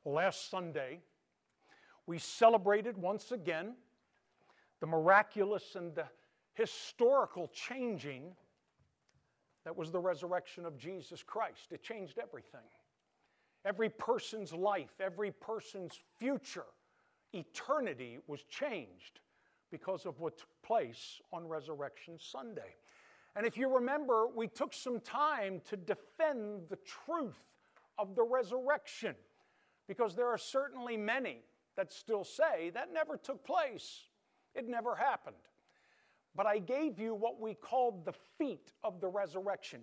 Last Sunday, we celebrated once again the miraculous and the historical changing that was the resurrection of Jesus Christ. It changed everything. Every person's life, every person's future, eternity was changed because of what took place on Resurrection Sunday. And if you remember, we took some time to defend the truth of the resurrection, because there are certainly many that still say that never took place. It never happened. But I gave you what we called the feat of the resurrection,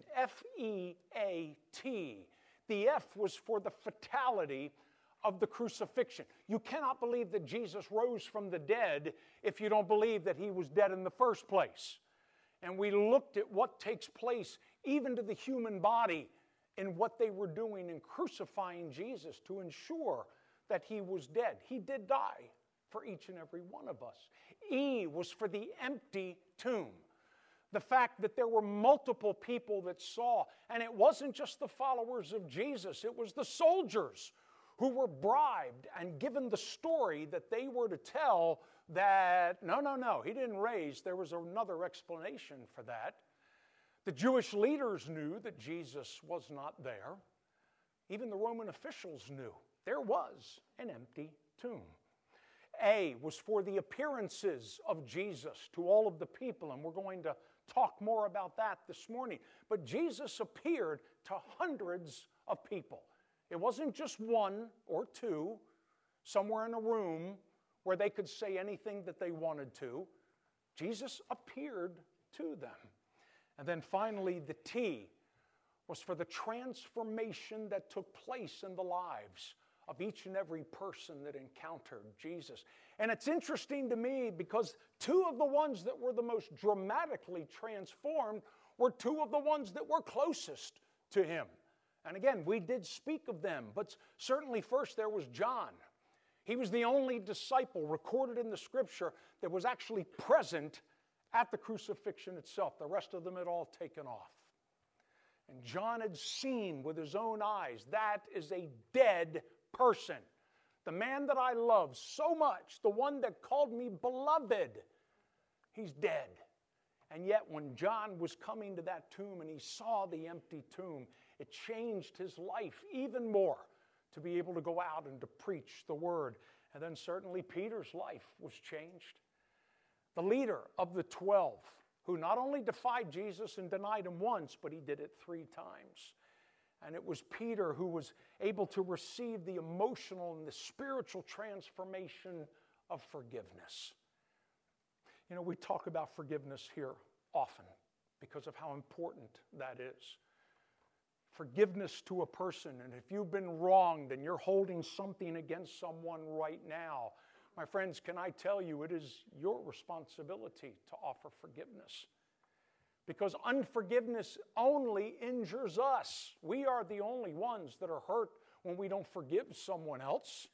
F-E-A-T. The F was for the fatality of the crucifixion. You cannot believe that Jesus rose from the dead if you don't believe that he was dead in the first place. And we looked at what takes place even to the human body in what they were doing in crucifying Jesus to ensure that he was dead. He did die for each and every one of us. E was for the empty tomb. The fact that there were multiple people that saw, and it wasn't just the followers of Jesus, it was the soldiers who were bribed and given the story that they were to tell that, no, he didn't raise. There was another explanation for that. The Jewish leaders knew that Jesus was not there. Even the Roman officials knew there was an empty tomb. A was for the appearances of Jesus to all of the people, and we're going to talk more about that this morning. But Jesus appeared to hundreds of people. It wasn't just one or two somewhere in a room where they could say anything that they wanted to. Jesus appeared to them. And then finally, the T was for the transformation that took place in the lives of each and every person that encountered Jesus. And it's interesting to me because two of the ones that were the most dramatically transformed were two of the ones that were closest to him. And again, we did speak of them, but certainly first there was John. He was the only disciple recorded in the scripture that was actually present at the crucifixion itself. The rest of them had all taken off. And John had seen with his own eyes, that is a dead person. The man that I love so much, the one that called me beloved, he's dead. And yet when John was coming to that tomb and he saw the empty tomb, it changed his life even more to be able to go out and to preach the word. And then certainly Peter's life was changed. The leader of the 12, who not only defied Jesus and denied him once, but he did it 3 times. And it was Peter who was able to receive the emotional and the spiritual transformation of forgiveness. You know, we talk about forgiveness here often because of how important that is. Forgiveness to a person, and if you've been wronged and you're holding something against someone right now, my friends, can I tell you, it is your responsibility to offer forgiveness. Because unforgiveness only injures us. We are the only ones that are hurt when we don't forgive someone else.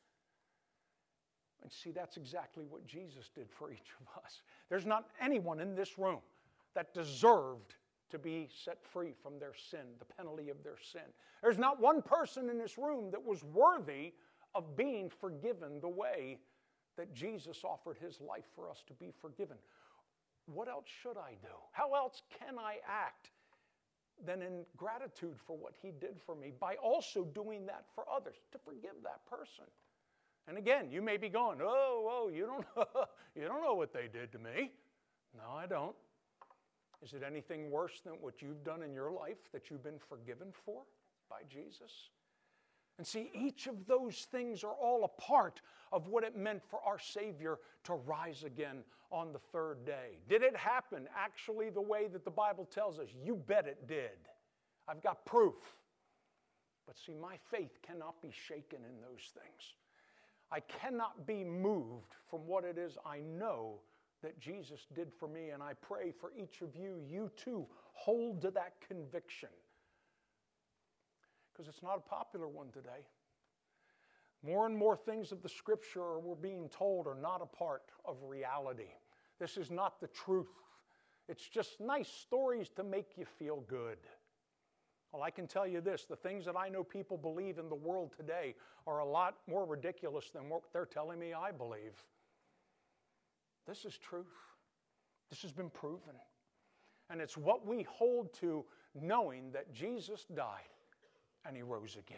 And see, that's exactly what Jesus did for each of us. There's not anyone in this room that deserved to be set free from their sin, the penalty of their sin. There's not one person in this room that was worthy of being forgiven the way that Jesus offered his life for us to be forgiven. What else should I do? How else can I act than in gratitude for what he did for me by also doing that for others, to forgive that person? And again, you may be going, you don't know what they did to me. No, I don't. Is it anything worse than what you've done in your life that you've been forgiven for by Jesus? And see, each of those things are all a part of what it meant for our Savior to rise again on the 3rd day. Did it happen actually the way that the Bible tells us? You bet it did. I've got proof. But see, my faith cannot be shaken in those things. I cannot be moved from what it is I know that Jesus did for me, and I pray for each of you, you too, hold to that conviction. Because it's not a popular one today. More and more things of the scripture we're being told are not a part of reality. This is not the truth. It's just nice stories to make you feel good. Well, I can tell you this, the things that I know people believe in the world today are a lot more ridiculous than what they're telling me I believe. This is truth. This has been proven. And it's what we hold to, knowing that Jesus died and he rose again.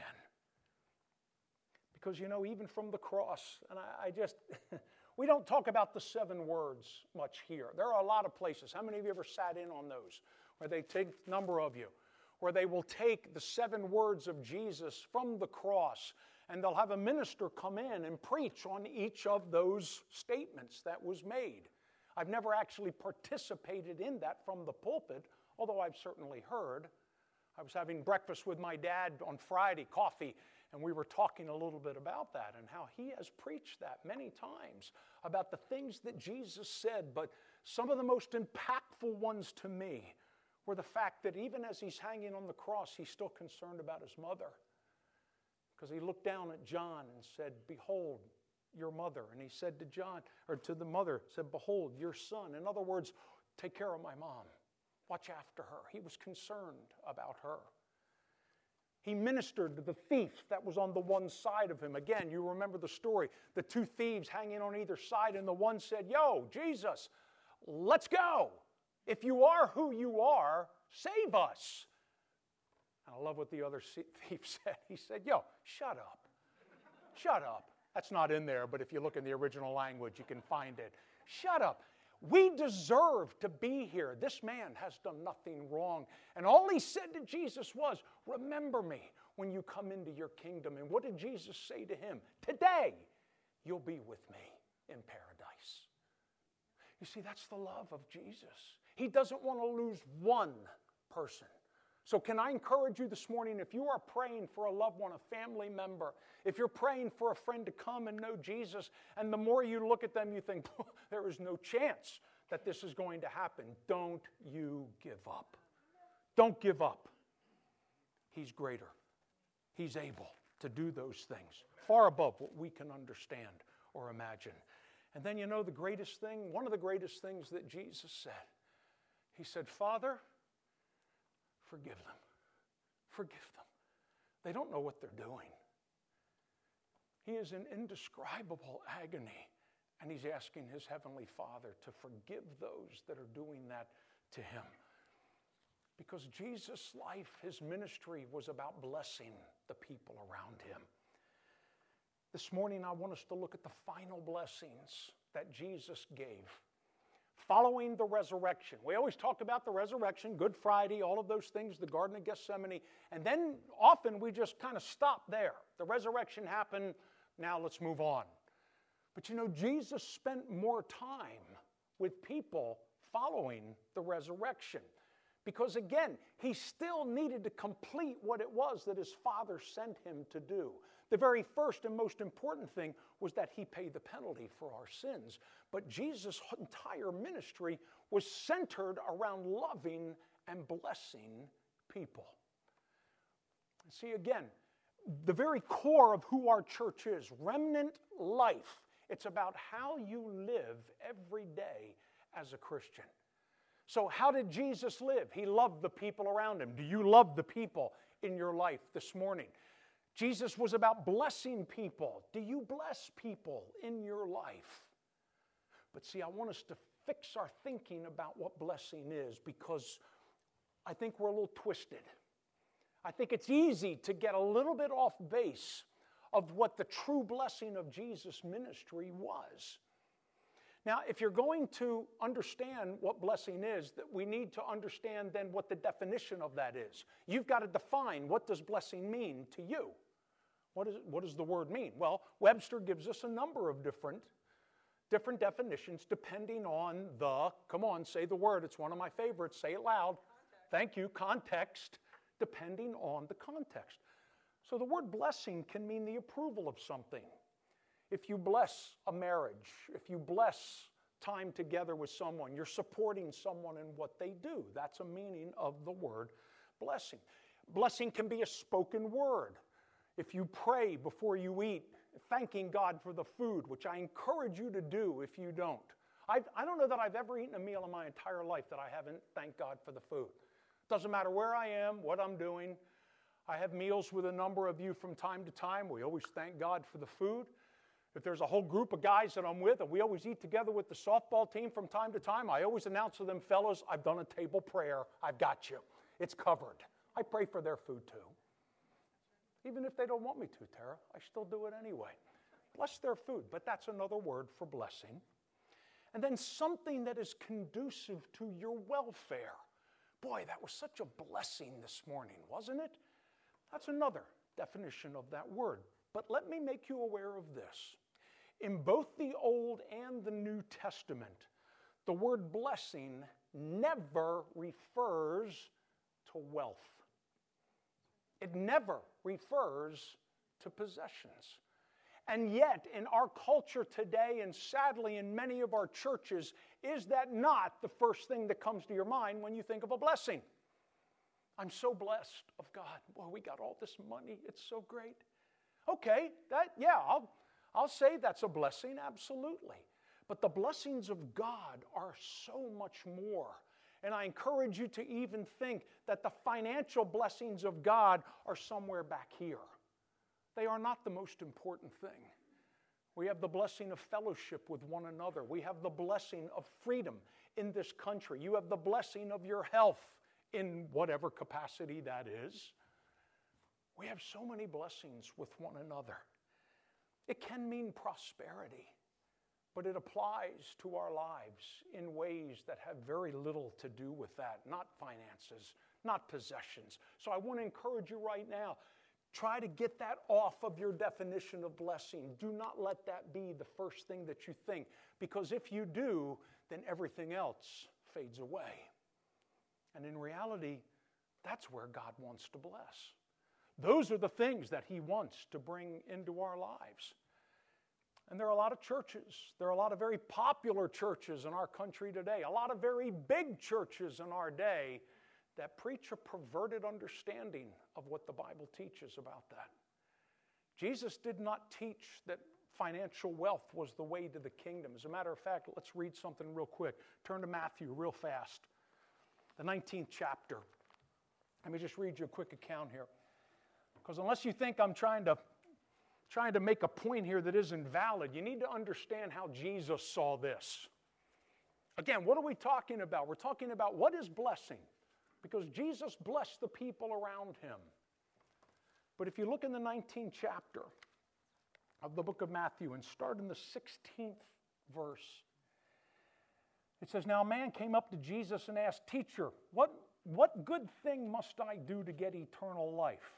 Because, you know, even from the cross, and I just, we don't talk about the 7 words much here. There are a lot of places. How many of you ever sat in on those? Where they take, a number of you, where they will take the 7 words of Jesus from the cross, and they'll have a minister come in and preach on each of those statements that was made. I've never actually participated in that from the pulpit, although I've certainly heard. I was having breakfast with my dad on Friday, coffee, and we were talking a little bit about that and how he has preached that many times about the things that Jesus said. But some of the most impactful ones to me were the fact that even as he's hanging on the cross, he's still concerned about his mother. Because he looked down at John and said, "Behold, your mother." And he said to John, or to the mother, said, "Behold, your son." In other words, take care of my mom. Watch after her. He was concerned about her. He ministered to the thief that was on the one side of him. Again, you remember the story. The 2 thieves hanging on either side, and the one said, "Yo, Jesus, let's go. If you are who you are, save us." And I love what the other thief said. He said, "Yo, shut up. Shut up." That's not in there, but if you look in the original language, you can find it. Shut up. We deserve to be here. This man has done nothing wrong. And all he said to Jesus was, "Remember me when you come into your kingdom." And what did Jesus say to him? "Today, you'll be with me in paradise." You see, that's the love of Jesus. He doesn't want to lose one person. So can I encourage you this morning, if you are praying for a loved one, a family member, if you're praying for a friend to come and know Jesus, and the more you look at them, you think, there is no chance that this is going to happen, don't you give up. Don't give up. He's greater. He's able to do those things, far above what we can understand or imagine. And then you know the greatest thing, one of the greatest things that Jesus said, he said, "Father, forgive them. Forgive them. They don't know what they're doing." He is in indescribable agony, and he's asking his heavenly Father to forgive those that are doing that to him. Because Jesus' life, his ministry, was about blessing the people around him. This morning, I want us to look at the final blessings that Jesus gave following the resurrection. We always talk about the resurrection, Good Friday, all of those things, the Garden of Gethsemane, and then often we just kind of stop there. The resurrection happened, now let's move on. But you know, Jesus spent more time with people following the resurrection. Because again, he still needed to complete what it was that his Father sent him to do. The very first and most important thing was that he paid the penalty for our sins. But Jesus' entire ministry was centered around loving and blessing people. See, again, the very core of who our church is, Remnant Life, it's about how you live every day as a Christian. So how did Jesus live? He loved the people around him. Do you love the people in your life this morning? Jesus was about blessing people. Do you bless people in your life? But see, I want us to fix our thinking about what blessing is, because I think we're a little twisted. I think it's easy to get a little bit off base of what the true blessing of Jesus' ministry was. Now, if you're going to understand what blessing is, that we need to understand then what the definition of that is. You've got to define, what does blessing mean to you? What does the word mean? Well, Webster gives us a number of different definitions depending on come on, say the word, it's one of my favorites, say it loud. Context. Thank you, context, depending on the context. So the word blessing can mean the approval of something. If you bless a marriage, if you bless time together with someone, you're supporting someone in what they do. That's a meaning of the word blessing. Blessing can be a spoken word. If you pray before you eat, thanking God for the food, which I encourage you to do if you don't. I don't know that I've ever eaten a meal in my entire life that I haven't thanked God for the food. Doesn't matter where I am, what I'm doing. I have meals with a number of you from time to time. We always thank God for the food. If there's a whole group of guys that I'm with, and we always eat together with the softball team from time to time, I always announce to them, fellows, I've done a table prayer. I've got you. It's covered. I pray for their food too. Even if they don't want me to, Tara, I still do it anyway. Bless their food, but that's another word for blessing. And then something that is conducive to your welfare. Boy, that was such a blessing this morning, wasn't it? That's another definition of that word. But let me make you aware of this. In both the Old and the New Testament, the word blessing never refers to wealth. It never refers to possessions. And yet, in our culture today, and sadly in many of our churches, is that not the first thing that comes to your mind when you think of a blessing? I'm so blessed of God. Boy, we got all this money. It's so great. Okay, I'll say that's a blessing, absolutely. But the blessings of God are so much more. And I encourage you to even think that the financial blessings of God are somewhere back here. They are not the most important thing. We have the blessing of fellowship with one another. We have the blessing of freedom in this country. You have the blessing of your health in whatever capacity that is. We have so many blessings with one another. It can mean prosperity, but it applies to our lives in ways that have very little to do with that, not finances, not possessions. So I want to encourage you right now, try to get that off of your definition of blessing. Do not let that be the first thing that you think, because if you do, then everything else fades away. And in reality, that's where God wants to bless. Those are the things that He wants to bring into our lives. And there are a lot of churches. There are a lot of very popular churches in our country today, a lot of very big churches in our day that preach a perverted understanding of what the Bible teaches about that. Jesus did not teach that financial wealth was the way to the kingdom. As a matter of fact, let's read something real quick. Turn to Matthew real fast, the 19th chapter. Let me just read you a quick account here. Because unless you think I'm trying to make a point here that isn't valid, you need to understand how Jesus saw this. Again, what are we talking about? We're talking about what is blessing, because Jesus blessed the people around Him. But if you look in the 19th chapter of the book of Matthew and start in the 16th verse, it says, "Now a man came up to Jesus and asked, 'Teacher, what good thing must I do to get eternal life?'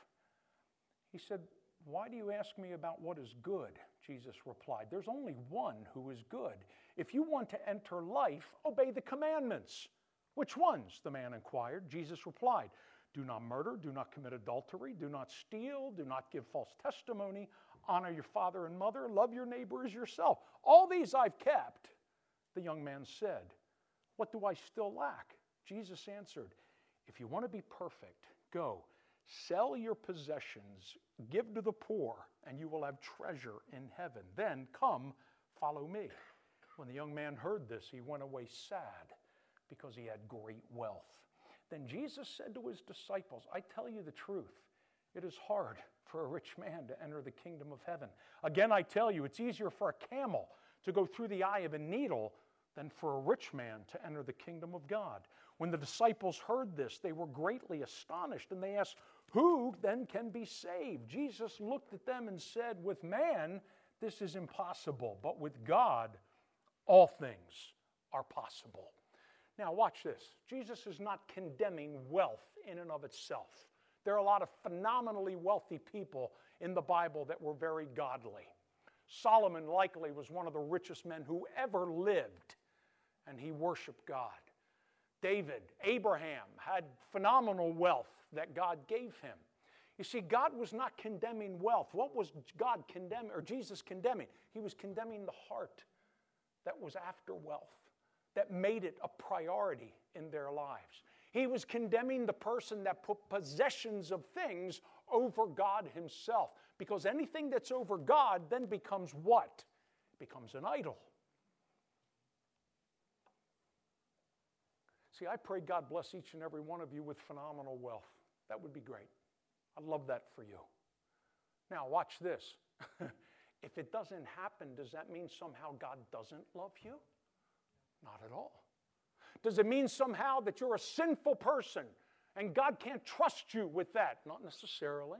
He said, 'Why do you ask me about what is good?' Jesus replied, 'There's only one who is good. If you want to enter life, obey the commandments.' 'Which ones?' the man inquired. Jesus replied, 'Do not murder, do not commit adultery, do not steal, do not give false testimony, honor your father and mother, love your neighbor as yourself. All these I've kept.' The young man said, 'What do I still lack?' Jesus answered, 'If you want to be perfect, go. Sell your possessions, give to the poor, and you will have treasure in heaven. Then come, follow me.' When the young man heard this, he went away sad because he had great wealth. Then Jesus said to His disciples, 'I tell you the truth, it is hard for a rich man to enter the kingdom of heaven. Again, I tell you, it's easier for a camel to go through the eye of a needle than for a rich man to enter the kingdom of God.' When the disciples heard this, they were greatly astonished, and they asked, 'Who then can be saved?' Jesus looked at them and said, 'With man, this is impossible, but with God, all things are possible.'" Now watch this. Jesus is not condemning wealth in and of itself. There are a lot of phenomenally wealthy people in the Bible that were very godly. Solomon likely was one of the richest men who ever lived, and he worshiped God. David, Abraham had phenomenal wealth that God gave him. You see, God was not condemning wealth. What was God condemning, or Jesus condemning? He was condemning the heart that was after wealth, that made it a priority in their lives. He was condemning the person that put possessions of things over God Himself, because anything that's over God then becomes what? It becomes an idol. See, I pray God bless each and every one of you with phenomenal wealth. That would be great. I'd love that for you. Now, watch this. If it doesn't happen, does that mean somehow God doesn't love you? Not at all. Does it mean somehow that you're a sinful person and God can't trust you with that? Not necessarily.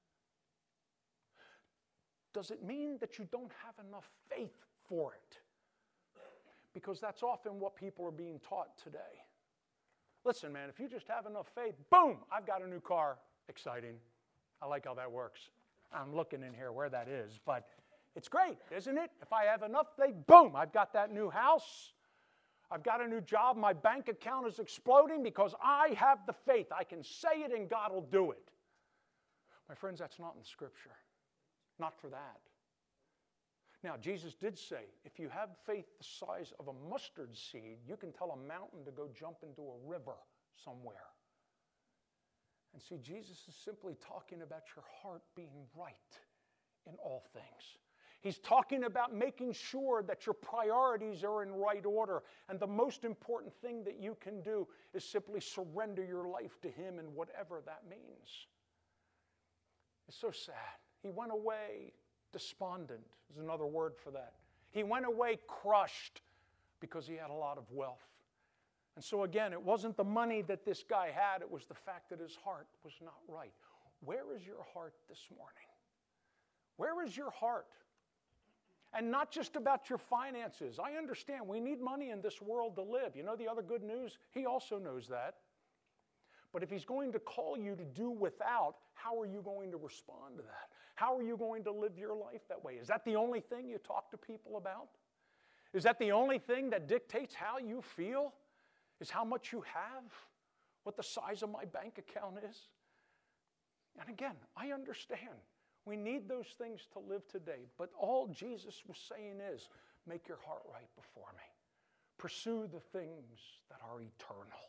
Does it mean that you don't have enough faith for it? Because that's often what people are being taught today. Listen, man, if you just have enough faith, boom, I've got a new car. Exciting. I like how that works. I'm looking in here where that is, but it's great, isn't it? If I have enough faith, boom, I've got that new house. I've got a new job. My bank account is exploding because I have the faith. I can say it and God will do it. My friends, that's not in Scripture. Not for that. Now, Jesus did say, if you have faith the size of a mustard seed, you can tell a mountain to go jump into a river somewhere. And see, Jesus is simply talking about your heart being right in all things. He's talking about making sure that your priorities are in right order. And the most important thing that you can do is simply surrender your life to Him and whatever that means. It's so sad. He went away despondent, is another word for that. He went away crushed because he had a lot of wealth. And so again, it wasn't the money that this guy had, it was the fact that his heart was not right. Where is your heart this morning? Where is your heart? And not just about your finances. I understand we need money in this world to live. You know the other good news? He also knows that. But if He's going to call you to do without, how are you going to respond to that? How are you going to live your life that way? Is that the only thing you talk to people about? Is that the only thing that dictates how you feel? Is how much you have? What the size of my bank account is? And again, I understand. We need those things to live today. But all Jesus was saying is, make your heart right before me. Pursue the things that are eternal.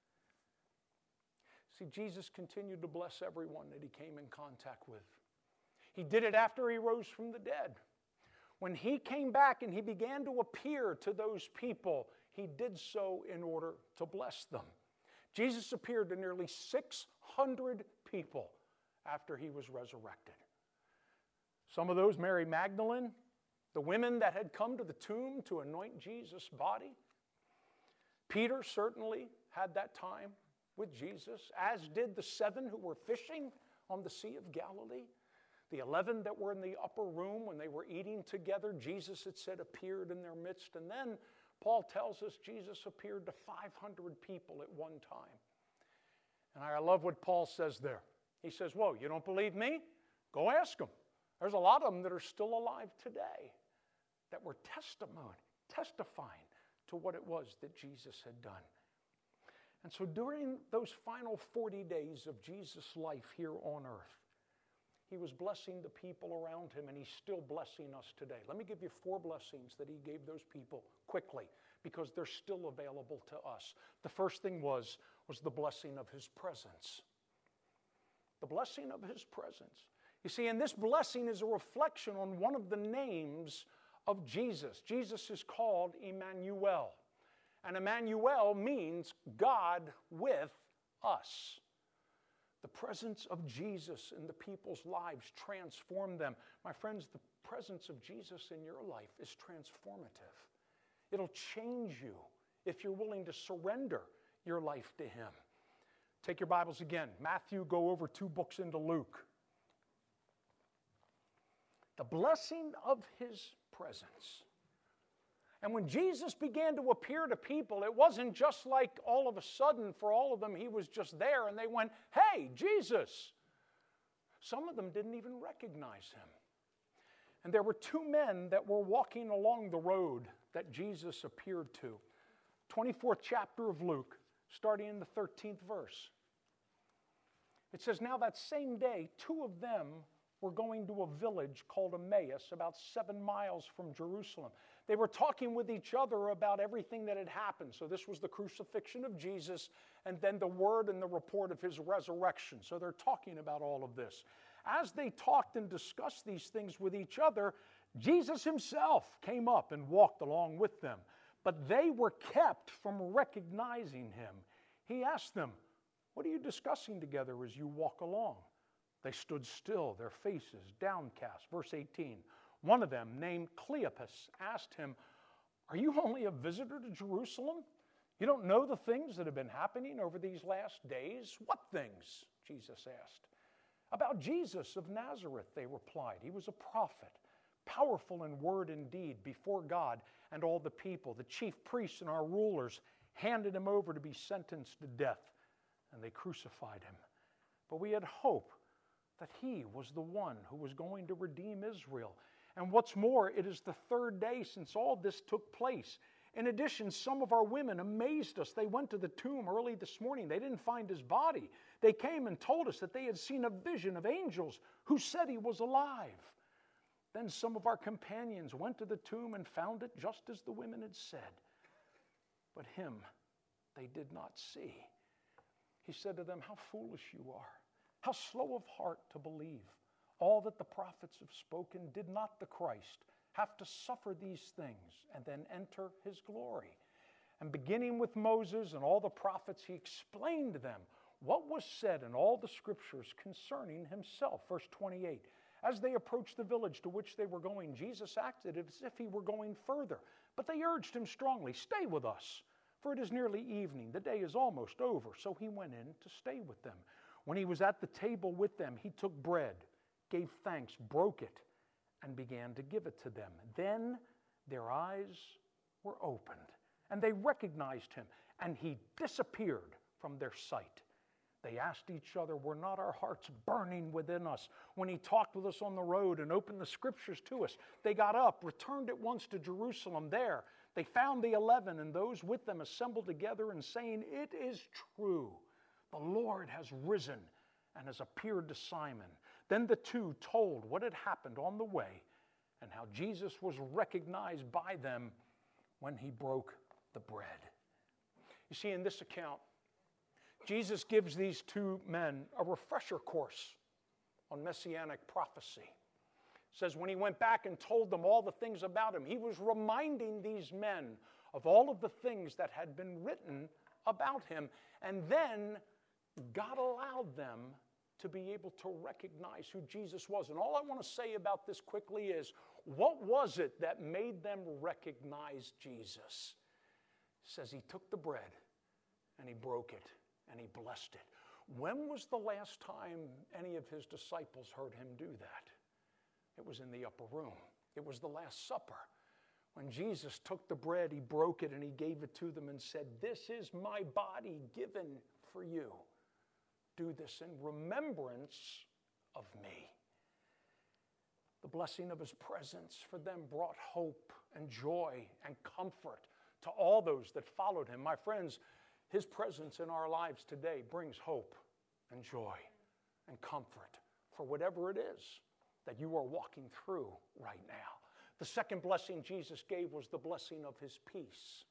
See, Jesus continued to bless everyone that He came in contact with. He did it after He rose from the dead. When He came back and He began to appear to those people, He did so in order to bless them. Jesus appeared to nearly 600 people after He was resurrected. Some of those, Mary Magdalene, the women that had come to the tomb to anoint Jesus' body. Peter certainly had that time with Jesus, as did the 7 who were fishing on the Sea of Galilee. The 11 that were in the upper room when they were eating together, Jesus, it said, appeared in their midst. And then Paul tells us Jesus appeared to 500 people at one time. And I love what Paul says there. He says, whoa, you don't believe me? Go ask them. There's a lot of them that are still alive today that were testifying to what it was that Jesus had done. And so during those final 40 days of Jesus' life here on earth, He was blessing the people around Him, and He's still blessing us today. Let me give you 4 blessings that He gave those people quickly, because they're still available to us. The first thing was the blessing of His presence. The blessing of His presence. You see, and this blessing is a reflection on one of the names of Jesus. Jesus is called Emmanuel. And Emmanuel means God with us. The presence of Jesus in the people's lives transformed them. My friends, the presence of Jesus in your life is transformative. It'll change you if you're willing to surrender your life to Him. Take your Bibles again. Matthew, go over 2 books into Luke. The blessing of His presence. And when Jesus began to appear to people, it wasn't just like all of a sudden for all of them He was just there and they went, hey, Jesus. Some of them didn't even recognize Him. And there were 2 men that were walking along the road that Jesus appeared to. 24th chapter of Luke, starting in the 13th verse. It says, now that same day, 2 of them were going to a village called Emmaus, about 7 miles from Jerusalem. They were talking with each other about everything that had happened. So this was the crucifixion of Jesus, and then the word and the report of His resurrection. So they're talking about all of this. As they talked and discussed these things with each other, Jesus Himself came up and walked along with them. but they were kept from recognizing him. He asked them, "What are you discussing together as you walk along?" They stood still, their faces downcast. Verse 18, one of them, named Cleopas, asked him, "Are you only a visitor to Jerusalem? You don't know the things that have been happening over these last days?" "What things?" Jesus asked. "About Jesus of Nazareth," they replied. "He was a prophet, powerful in word and deed before God and all the people. The chief priests and our rulers handed him over to be sentenced to death, and they crucified him. But we had hope that he was the one who was going to redeem Israel. And what's more, it is the third day since all this took place. In addition, some of our women amazed us. They went to the tomb early this morning. They didn't find his body. They came and told us that they had seen a vision of angels who said he was alive. Then some of our companions went to the tomb and found it just as the women had said. But him they did not see." He said to them, "How foolish you are. How slow of heart to believe all that the prophets have spoken. Did not the Christ have to suffer these things and then enter his glory?" And beginning with Moses and all the prophets, he explained to them what was said in all the scriptures concerning himself. Verse 28, as they approached the village to which they were going, Jesus acted as if he were going further. But they urged him strongly, "Stay with us, for it is nearly evening. The day is almost over." So he went in to stay with them. When he was at the table with them, he took bread, gave thanks, broke it, and began to give it to them. Then their eyes were opened, and they recognized him, and he disappeared from their sight. They asked each other, "Were not our hearts burning within us when he talked with us on the road and opened the scriptures to us?" They got up, returned at once to Jerusalem. There they found the 11 and those with them assembled together and saying, "It is true, the Lord has risen and has appeared to Simon." Then the two told what had happened on the way and how Jesus was recognized by them when he broke the bread. You see, in this account, Jesus gives these two men a refresher course on messianic prophecy. It says when he went back and told them all the things about him, he was reminding these men of all of the things that had been written about him. And then God allowed them to be able to recognize who Jesus was. And all I want to say about this quickly is, what was it that made them recognize Jesus? It says he took the bread and he broke it and he blessed it. When was the last time any of his disciples heard him do that? It was in the upper room. It was the Last Supper. When Jesus took the bread, he broke it and he gave it to them and said, "This is my body given for you. Do this in remembrance of me." The blessing of his presence for them brought hope and joy and comfort to all those that followed him. My friends, his presence in our lives today brings hope and joy and comfort for whatever it is that you are walking through right now. The second blessing Jesus gave was the blessing of his peace.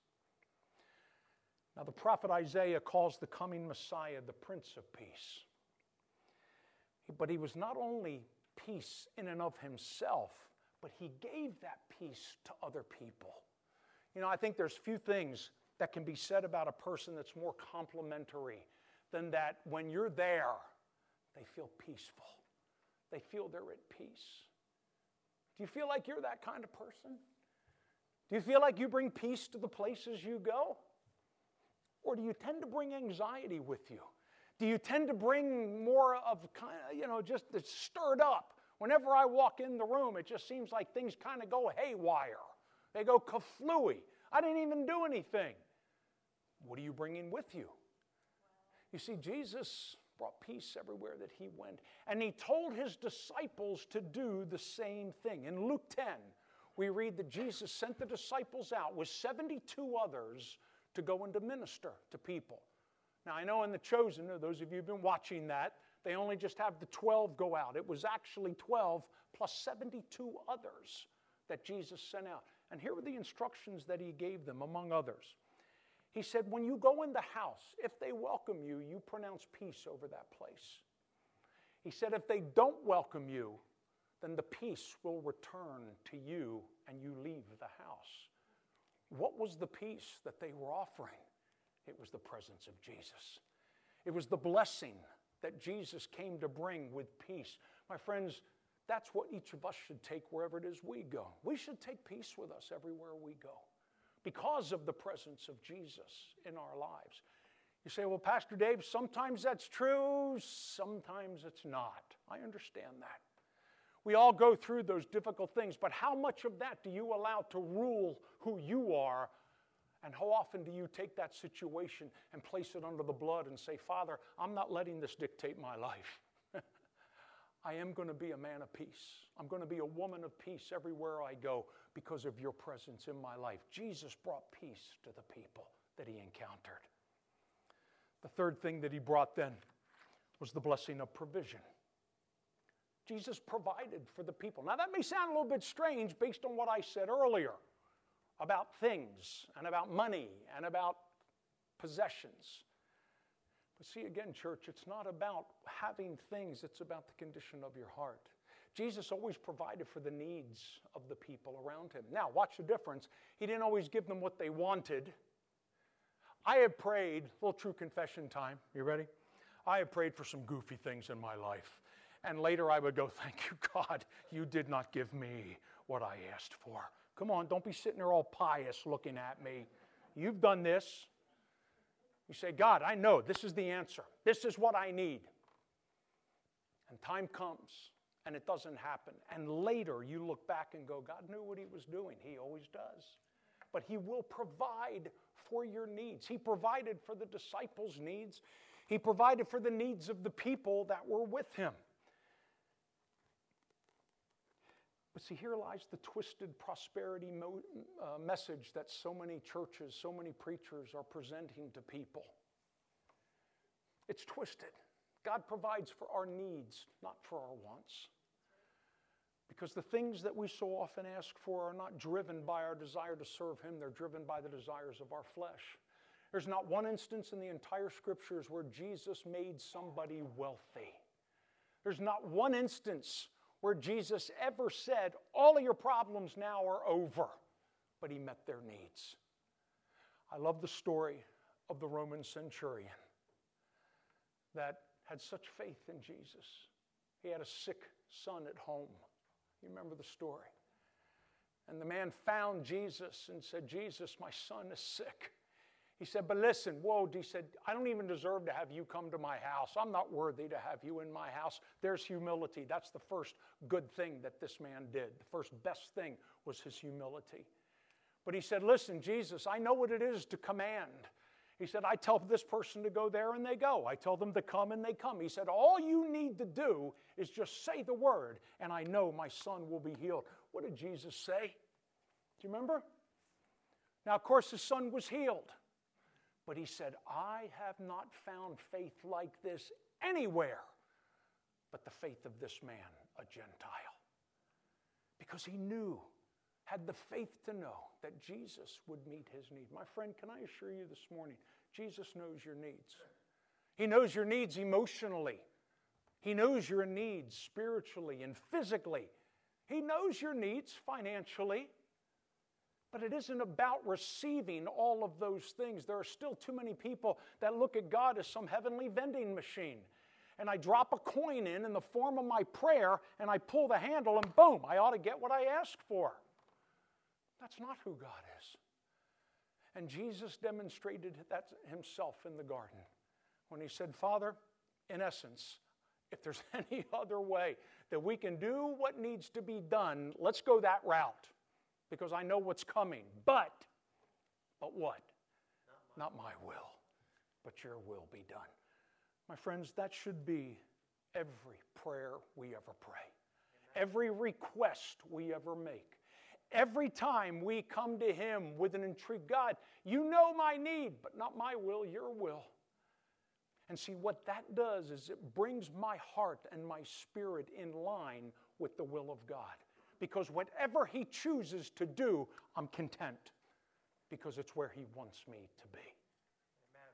Now, the prophet Isaiah calls the coming Messiah the Prince of Peace. But he was not only peace in and of himself, but he gave that peace to other people. You know, I think there's few things that can be said about a person that's more complimentary than that when you're there, they feel peaceful. They feel they're at peace. Do you feel like you're that kind of person? Do you feel like you bring peace to the places you go? Or do you tend to bring anxiety with you? Do you tend to bring more of kind of, just it's stirred up? Whenever I walk in the room, it just seems like things kind of go haywire. They go kaflooey. I didn't even do anything. What are you bringing with you? You see, Jesus brought peace everywhere that he went. And he told his disciples to do the same thing. In Luke 10, we read that Jesus sent the disciples out with 72 others to go and to minister to people. Now, I know in The Chosen, those of you who've been watching that, they only just have the 12 go out. It was actually 12 plus 72 others that Jesus sent out. And here were the instructions that he gave them, among others. He said, when you go in the house, if they welcome you, you pronounce peace over that place. He said, if they don't welcome you, then the peace will return to you and you leave the house. What was the peace that they were offering? It was the presence of Jesus. It was the blessing that Jesus came to bring with peace. My friends, that's what each of us should take wherever it is we go. We should take peace with us everywhere we go because of the presence of Jesus in our lives. You say, well, Pastor Dave, sometimes that's true, sometimes it's not. I understand that. We all go through those difficult things, but how much of that do you allow to rule who you are? And how often do you take that situation and place it under the blood and say, Father, I'm not letting this dictate my life. I am going to be a man of peace. I'm going to be a woman of peace everywhere I go because of your presence in my life. Jesus brought peace to the people that he encountered. The third thing that he brought then was the blessing of provision. Jesus provided for the people. Now that may sound a little bit strange based on what I said earlier about things and about money and about possessions. But see again, church, it's not about having things, it's about the condition of your heart. Jesus always provided for the needs of the people around him. Now, watch the difference. He didn't always give them what they wanted. I have prayed, a little true confession time, you ready? I have prayed for some goofy things in my life. And later I would go, thank you, God, you did not give me what I asked for. Come on, don't be sitting there all pious looking at me. You've done this. You say, God, I know this is the answer. This is what I need. And time comes and it doesn't happen. And later you look back and go, God knew what he was doing. He always does. But he will provide for your needs. He provided for the disciples' needs. He provided for the needs of the people that were with him. But see, here lies the twisted prosperity message that so many churches, so many preachers are presenting to people. It's twisted. God provides for our needs, not for our wants. Because the things that we so often ask for are not driven by our desire to serve him, they're driven by the desires of our flesh. There's not one instance in the entire scriptures where Jesus made somebody wealthy. There's not one instance where Jesus ever said, all of your problems now are over, but he met their needs. I love the story of the Roman centurion that had such faith in Jesus. He had a sick son at home. You remember the story. And the man found Jesus and said, Jesus, my son is sick. He said, but listen, whoa, he said, I don't even deserve to have you come to my house. I'm not worthy to have you in my house. There's humility. That's the first good thing that this man did. The first best thing was his humility. But he said, listen, Jesus, I know what it is to command. He said, I tell this person to go there and they go. I tell them to come and they come. He said, all you need to do is just say the word and I know my son will be healed. What did Jesus say? Do you remember? Now, of course, his son was healed. But he said, I have not found faith like this anywhere but the faith of this man, a Gentile. Because he knew, had the faith to know that Jesus would meet his need. My friend, can I assure you this morning, Jesus knows your needs. He knows your needs emotionally. He knows your needs spiritually and physically. He knows your needs financially. But it isn't about receiving all of those things. There are still too many people that look at God as some heavenly vending machine. And I drop a coin in the form of my prayer, and I pull the handle, and boom, I ought to get what I asked for. That's not who God is. And Jesus demonstrated that himself in the garden when he said, Father, in essence, if there's any other way that we can do what needs to be done, let's go that route. Because I know what's coming. But what? Not my will, but your will be done. My friends, that should be every prayer we ever pray. Every request we ever make. Every time we come to him with an intrigue, God, you know my need, but not my will, your will. And see, what that does is it brings my heart and my spirit in line with the will of God. Because whatever he chooses to do, I'm content. Because it's where he wants me to be. Amen.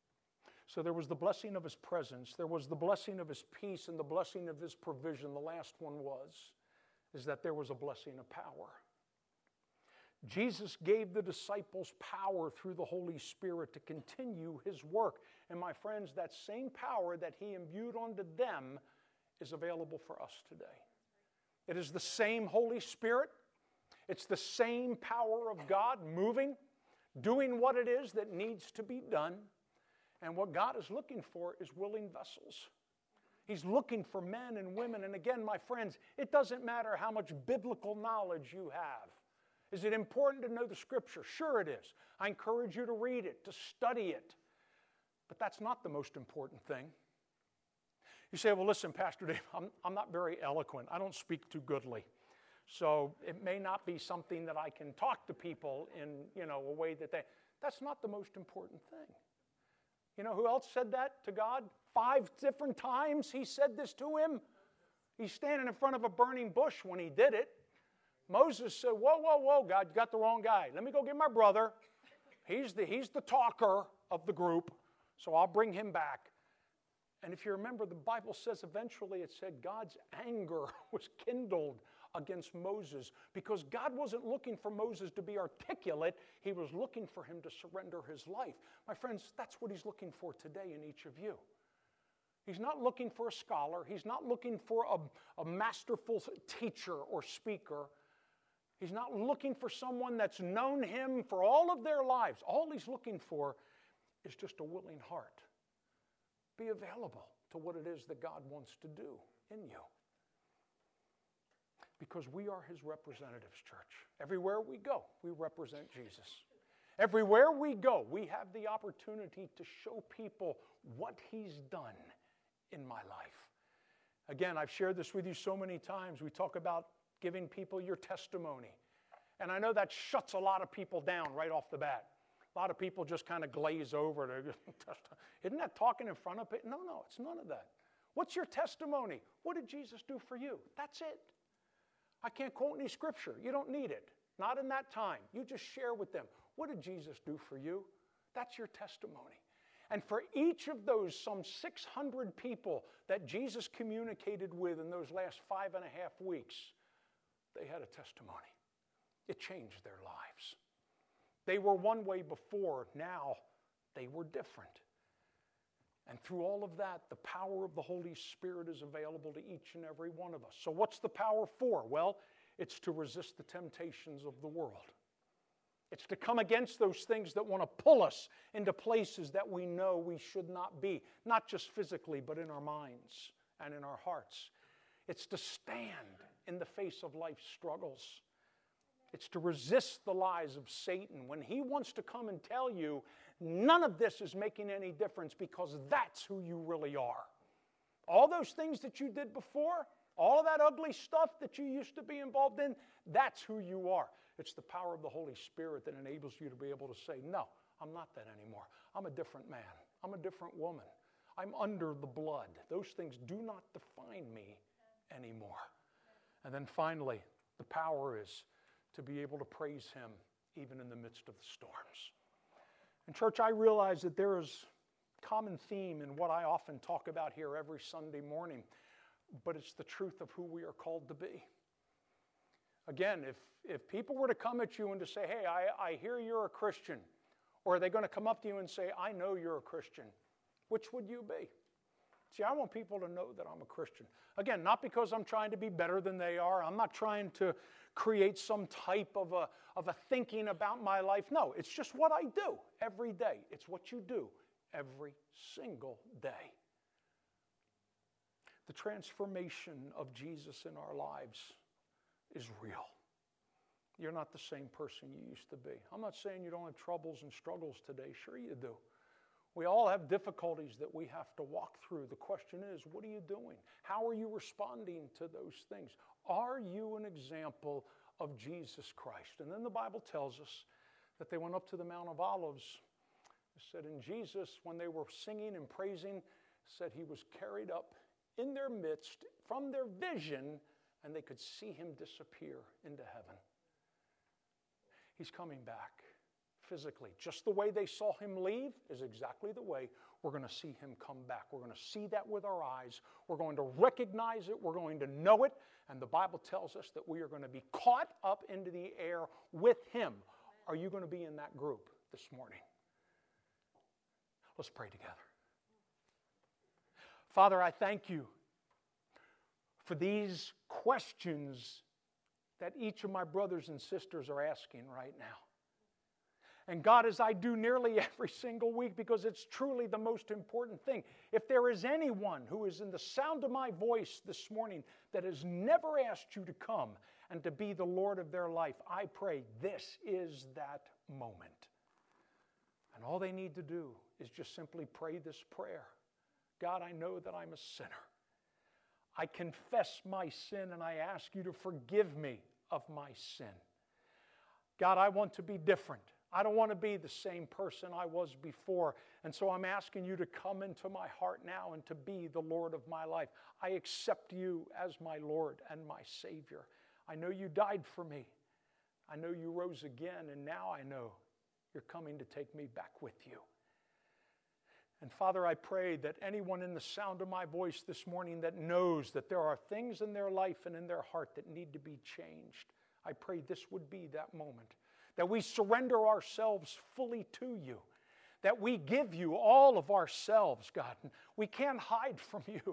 So there was the blessing of his presence. There was the blessing of his peace and the blessing of his provision. The last one is that there was a blessing of power. Jesus gave the disciples power through the Holy Spirit to continue His work. And my friends, that same power that He imbued onto them is available for us today. It is the same Holy Spirit. It's the same power of God moving, doing what it is that needs to be done. And what God is looking for is willing vessels. He's looking for men and women. And again, my friends, it doesn't matter how much biblical knowledge you have. Is it important to know the Scripture? Sure it is. I encourage you to read it, to study it. But that's not the most important thing. You say, well, listen, Pastor Dave, I'm not very eloquent. I don't speak too goodly. So it may not be something that I can talk to people in, a way that they... That's not the most important thing. You know who else said that to God? 5 different times He said this to him. He's standing in front of a burning bush when He did it. Moses said, whoa, God, you got the wrong guy. Let me go get my brother. He's the talker of the group, so I'll bring him back. And if you remember, the Bible says eventually it said God's anger was kindled against Moses because God wasn't looking for Moses to be articulate. He was looking for him to surrender his life. My friends, that's what He's looking for today in each of you. He's not looking for a scholar. He's not looking for a masterful teacher or speaker. He's not looking for someone that's known Him for all of their lives. All He's looking for is just a willing heart. Be available to what it is that God wants to do in you. Because we are His representatives, church. Everywhere we go, we represent Jesus. Everywhere we go, we have the opportunity to show people what He's done in my life. Again, I've shared this with you so many times. We talk about giving people your testimony. And I know that shuts a lot of people down right off the bat. A lot of people just kind of glaze over it. Isn't that talking in front of people? No, it's none of that. What's your testimony? What did Jesus do for you? That's it. I can't quote any scripture. You don't need it. Not in that time. You just share with them. What did Jesus do for you? That's your testimony. And for each of those some 600 people that Jesus communicated with in those last 5.5 weeks, they had a testimony. It changed their lives. They were one way before. Now they were different. And through all of that, the power of the Holy Spirit is available to each and every one of us. So what's the power for? Well, it's to resist the temptations of the world. It's to come against those things that want to pull us into places that we know we should not be, not just physically, but in our minds and in our hearts. It's to stand in the face of life's struggles. It's to resist the lies of Satan when he wants to come and tell you none of this is making any difference because that's who you really are. All those things that you did before, all of that ugly stuff that you used to be involved in, that's who you are. It's the power of the Holy Spirit that enables you to be able to say, no, I'm not that anymore. I'm a different man. I'm a different woman. I'm under the blood. Those things do not define me anymore. And then finally, the power is to be able to praise Him even in the midst of the storms. And church, I realize that there is a common theme in what I often talk about here every Sunday morning, but it's the truth of who we are called to be. Again, if people were to come at you and to say, hey, I hear you're a Christian, or are they going to come up to you and say, I know you're a Christian, which would you be? See, I want people to know that I'm a Christian. Again, not because I'm trying to be better than they are. I'm not trying to create some type of a thinking about my life. No, it's just what I do every day. It's what you do every single day. The transformation of Jesus in our lives is real. You're not the same person you used to be. I'm not saying you don't have troubles and struggles today. Sure you do. We all have difficulties that we have to walk through. The question is, what are you doing? How are you responding to those things? Are you an example of Jesus Christ? And then the Bible tells us that they went up to the Mount of Olives. It said, and Jesus, when they were singing and praising, said He was carried up in their midst from their vision, and they could see Him disappear into heaven. He's coming back. physically. Just the way they saw him leave is exactly the way we're going to see him come back. We're going to see that with our eyes. We're going to recognize it. We're going to know it. And the Bible tells us that we are going to be caught up into the air with him. Are you going to be in that group this morning? Let's pray together. Father, I thank you for these questions that each of my brothers and sisters are asking right now. And God, as I do nearly every single week, because it's truly the most important thing, if there is anyone who is in the sound of my voice this morning that has never asked you to come and to be the Lord of their life, I pray this is that moment. And all they need to do is just simply pray this prayer. God, I know that I'm a sinner. I confess my sin and I ask you to forgive me of my sin. God, I want to be different. I don't want to be the same person I was before. And so I'm asking you to come into my heart now and to be the Lord of my life. I accept you as my Lord and my Savior. I know you died for me. I know you rose again, and now I know you're coming to take me back with you. And Father, I pray that anyone in the sound of my voice this morning that knows that there are things in their life and in their heart that need to be changed, I pray this would be that moment. That we surrender ourselves fully to you. That we give you all of ourselves, God. We can't hide from you.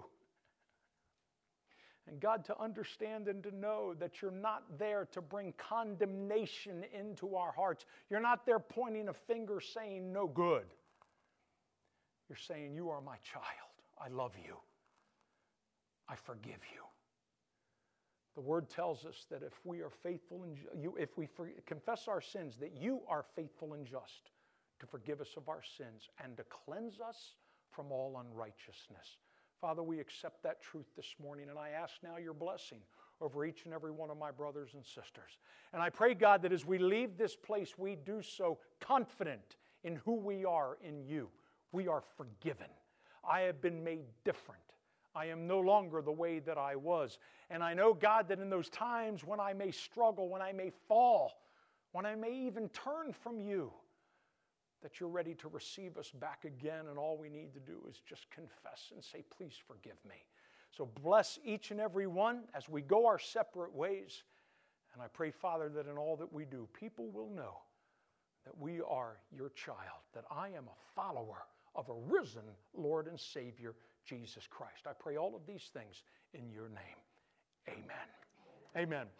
And God, to understand and to know that you're not there to bring condemnation into our hearts. You're not there pointing a finger saying no good. You're saying, you are my child. I love you. I forgive you. The Word tells us that if we are faithful and if we confess our sins, that you are faithful and just to forgive us of our sins and to cleanse us from all unrighteousness. Father, we accept that truth this morning, and I ask now your blessing over each and every one of my brothers and sisters. And I pray, God, that as we leave this place, we do so confident in who we are in you. We are forgiven. I have been made different. I am no longer the way that I was. And I know, God, that in those times when I may struggle, when I may fall, when I may even turn from you, that you're ready to receive us back again, and all we need to do is just confess and say, please forgive me. So bless each and every one as we go our separate ways. And I pray, Father, that in all that we do, people will know that we are your child, that I am a follower of a risen Lord and Savior, Jesus Christ. I pray all of these things in your name. Amen. Amen.